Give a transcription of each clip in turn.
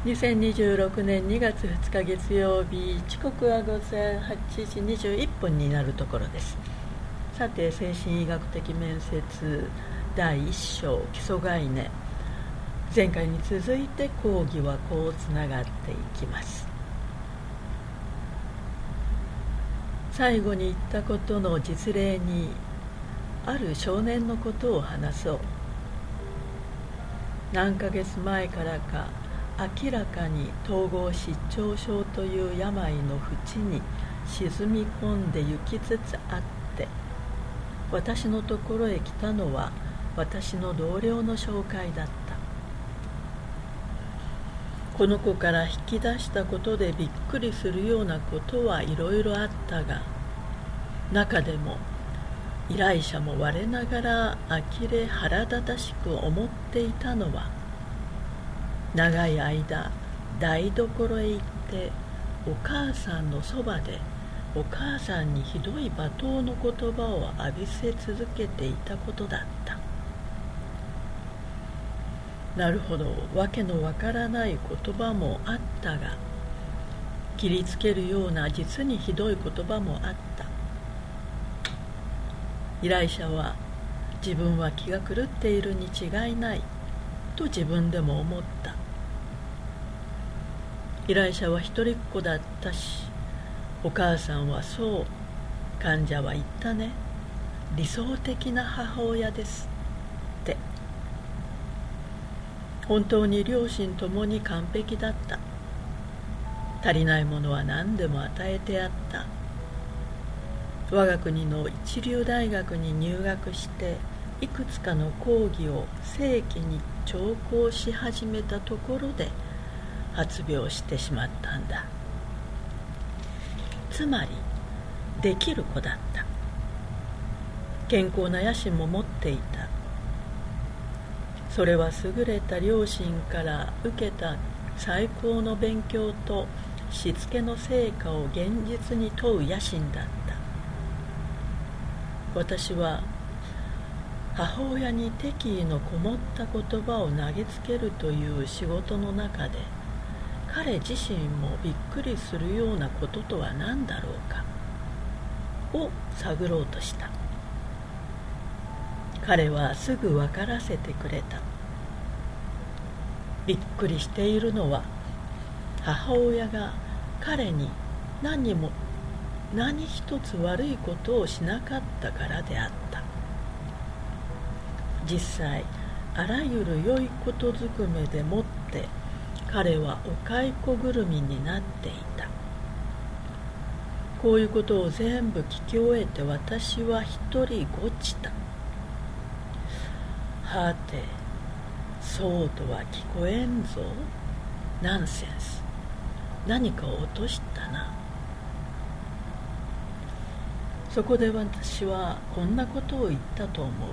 2026年2月2日月曜日、時刻は午前8時21分になるところです。さて、精神医学的面接第1章基礎概念、前回に続いて講義はこうつながっていきます。最後に言ったことの実例にある少年のことを話そう。何ヶ月前からか明らかに統合失調症という病の淵に沈み込んで行きつつあって、私のところへ来たのは私の同僚の紹介だった。この子から引き出したことでびっくりするようなことはいろいろあったが、中でも依頼者も我ながら呆れ腹立たしく思っていたのは、長い間台所へ行ってお母さんのそばでお母さんにひどい罵倒の言葉を浴びせ続けていたことだった。なるほど、わけのわからない言葉もあったが、切りつけるような実にひどい言葉もあった。依頼者は自分は気が狂っているに違いないと自分でも思った。依頼者は一人っ子だったし、お母さんはそう患者は言ったね、理想的な母親ですって。本当に両親ともに完璧だった。足りないものは何でも与えてやった。我が国の一流大学に入学していくつかの講義を正規に聴講し始めたところで発病してしまったんだ。つまりできる子だった。健康な野心も持っていた。それは優れた両親から受けた最高の勉強としつけの成果を現実に問う野心だった。私は母親に敵意のこもった言葉を投げつけるという仕事の中で、彼自身もびっくりするようなこととは何だろうかを探ろうとした。彼はすぐ分からせてくれた。びっくりしているのは、母親が彼に何一つ悪いことをしなかったからであった。実際あらゆる良いことずくめでもって彼はお蚕ぐるみになっていた。こういうことを全部聞き終えて私は一人ごちた。はて、そうとは聞こえんぞ。ナンセンス。何かを落としたな。そこで私はこんなことを言ったと思う。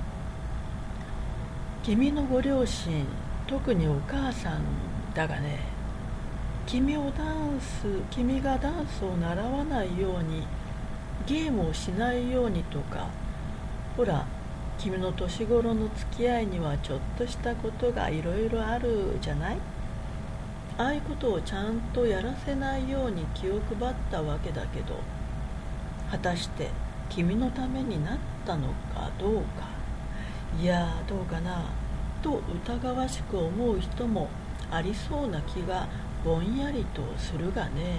君のご両親、特にお母さんだがね、君がダンスを習わないように、ゲームをしないようにとか、ほら、君の年頃の付き合いにはちょっとしたことがいろいろあるじゃない？ああいうことをちゃんとやらせないように気を配ったわけだけど、果たして君のためになったのかどうか、いやどうかなと疑わしく思う人もありそうな気がぼんやりとするがね。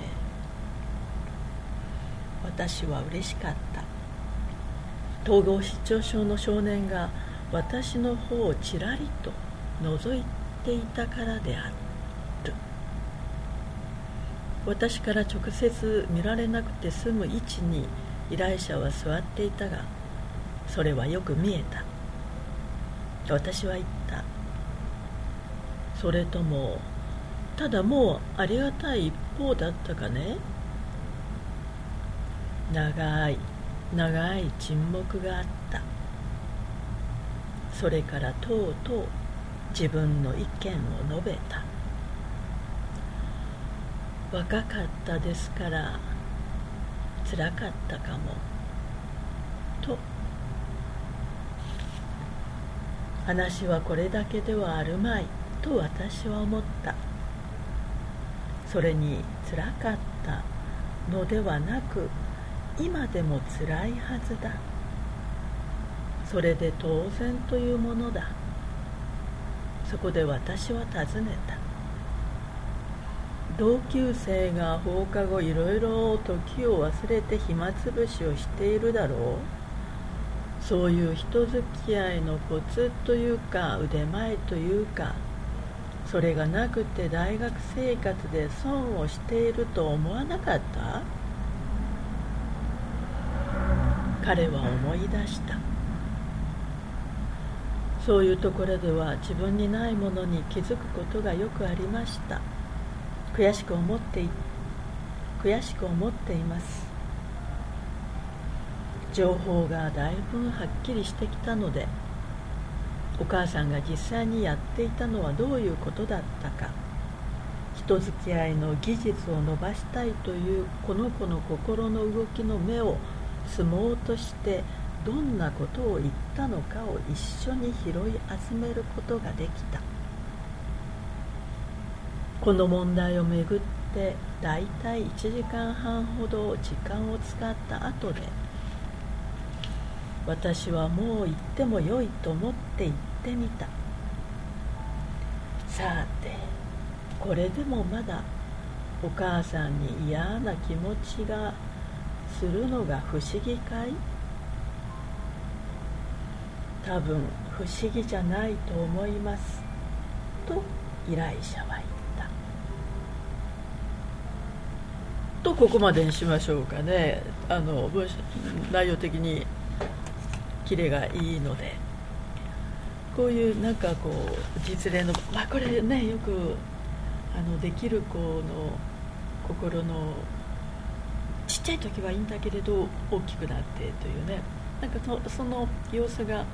私は嬉しかった。統合失調症の少年が私の方をちらりと覗いていたからである。私から直接見られなくて済む位置に依頼者は座っていたが、それはよく見えた。私は言った。それともただもうありがたい一方だったかね。長い沈黙があった。それからとうとう自分の意見を述べた。若かったですからつらかったかもと。話はこれだけではあるまいと私は思った。 それにつらかったのではなく、今でもつらいはずだ。それで当然というものだ。そこで私は尋ねた。同級生が放課後いろいろ時を忘れて暇つぶしをしているだろう。そういう人付き合いのコツというか腕前というか、それがなくて大学生活で損をしていると思わなかった？彼は思い出した。そういうところでは自分にないものに気づくことがよくありました。悔しく思っています。情報がだいぶはっきりしてきたので、お母さんが実際にやっていたのはどういうことだったか、人付き合いの技術を伸ばしたいというこの子の心の動きの目を摘もうとしてどんなことを言ったのかを一緒に拾い集めることができた。この問題をめぐってだいたい1時間半ほど時間を使った後で、私はもう行ってもよいと思って行ってみた。さて、これでもまだお母さんに嫌な気持ちがするのが不思議かい？多分不思議じゃないと思いますと依頼者は言ったと。ここまでにしましょうかね。内容的にキレがいいので、こういうなんかこう実例の、これね、よくできる子の心のちっちゃい時はいいんだけれど大きくなってというね、なんかその様子が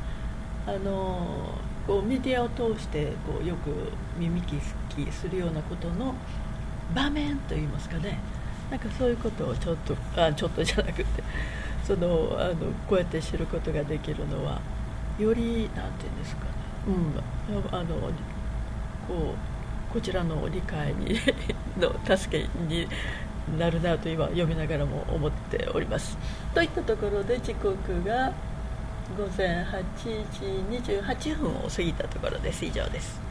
こうメディアを通してこうよく耳聞きするようなことの場面といいますかね、なんかそういうことをちょっとじゃなくてこうやって知ることができるのはよりなんていうんですかね、こちらの理解にの助けになるなと今読みながらも思っております。といったところで時刻が午前8時28分を過ぎたところです。以上です。